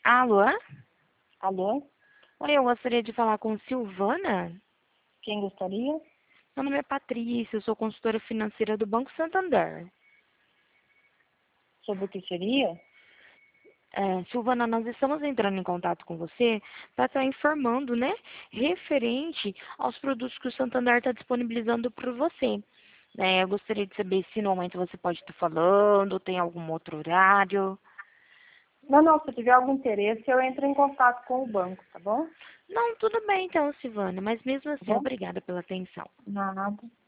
Alô? Alô? Oi, eu gostaria de falar com Silvana. Quem gostaria? Meu nome é Patrícia, eu sou consultora financeira do Banco Santander. Sobre o que seria? Silvana, nós estamos entrando em contato com você para estar informando, né, referente aos produtos que o Santander está disponibilizando para você. Eu gostaria de saber se no momento você pode estar falando, tem algum outro horário. Não, se tiver algum interesse, eu entro em contato com o banco, tá bom? Não, tudo bem então, Silvana, mas mesmo Tá assim, bom? obrigada pela atenção. Nada.